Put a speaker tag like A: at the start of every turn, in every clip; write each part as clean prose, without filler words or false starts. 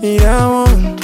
A: Yeah, one.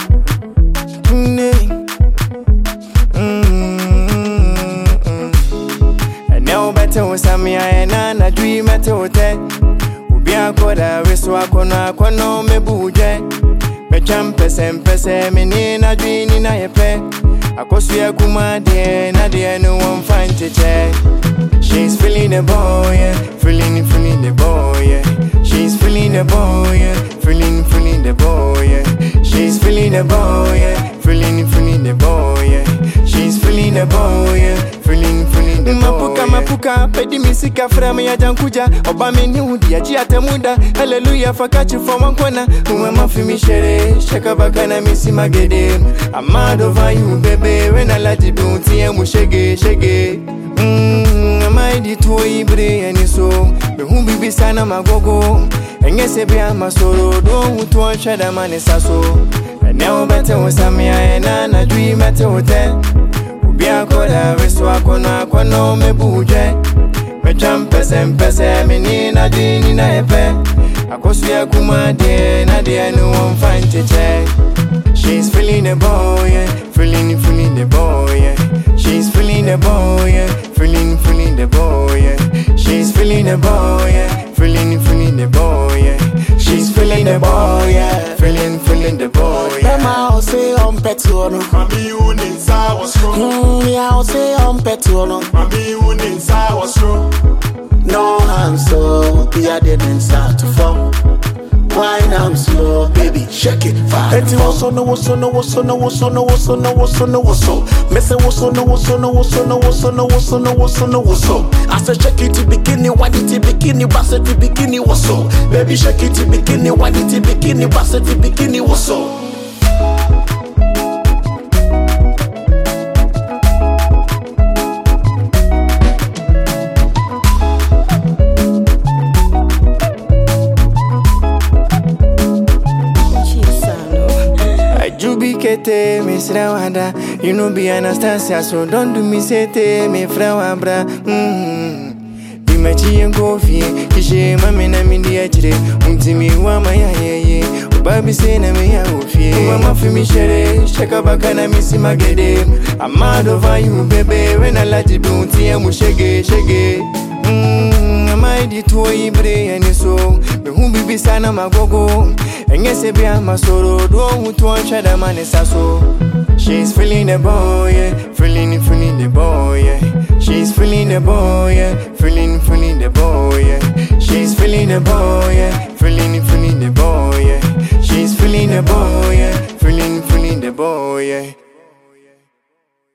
A: And now better was me, and I dream at a hotel. Ubi a quarter, we so I no me buje. Me champes and pese, me nina dream in a pet. I cost you a kuma, dear, Nadia, no one find to check. She's feeling the boy, yeah. feeling the boy, yeah. She's feeling the boy, yeah. feeling the boy, yeah. She's feeling the boy, yeah. feeling the boy, yeah. She's feeling the boy, yeah. feeling the boy. Mapuka, pedi misika frame ya jankuja. Obame ni hudi ya jiate muda. Hallelujah, fakachi for one corner. Uwe mafi mishere, shaka bakana misi magede. I'm mad over you, baby. When I let you do, tiemu shege. Amaidi tuwe ibre eniso. Behu bibi sana magogo. Engese bia masoro. Do utuwa shada manesaso. Eneo bete usamia na dream at hotel. Ubia koda reso no me buje. Me champes and pese me nina dini na epe. Akosu ya kumade na dia no one find to check. She's feeling the boy, yeah. feeling the boy, yeah. She's feeling the boy, yeah. feeling the boy, yeah. She's feeling the boy, yeah. feeling the boy, yeah. She's feeling the boy, yeah. feeling the boy, yeah.
B: I'll say on petrol.
C: Mami uninsa was true.
B: I'll say on petrol.
C: Mami uninsa was true.
B: No hands so be a dead inside to fall. Wine I'm slow, baby, shake it fast. Eti woso no. Mese woso no. I said shake it to bikini, wine it to bikini, bass it to bikini woso. Baby shake it to bikini, wine it to bikini, bass it to bikini woso.
A: Jubikete, Miss Rawanda. You know be Anastasia, so don't do me sete, me frawabra. Be my chi and coffee, Kishe, mamma, and India today. Untimi, Wama, ye, Baby, say, Name, Yafi, Mama, Fimishere, Shakabakana, Missy Magede. I'm mad over you, baby, when I let you do, Tiamu, shake. Amaidi tuwe ibre eniso. Behu bibi sana magogo. Engese bia masoro. Do utuwa shada manesaso. She's feeling the boy, yeah. feeling the boy, yeah. She's feeling the boy, yeah. feeling the boy, yeah. She's feeling the boy, yeah. feeling the boy, yeah. She's feeling the boy, yeah. feeling the boy, yeah.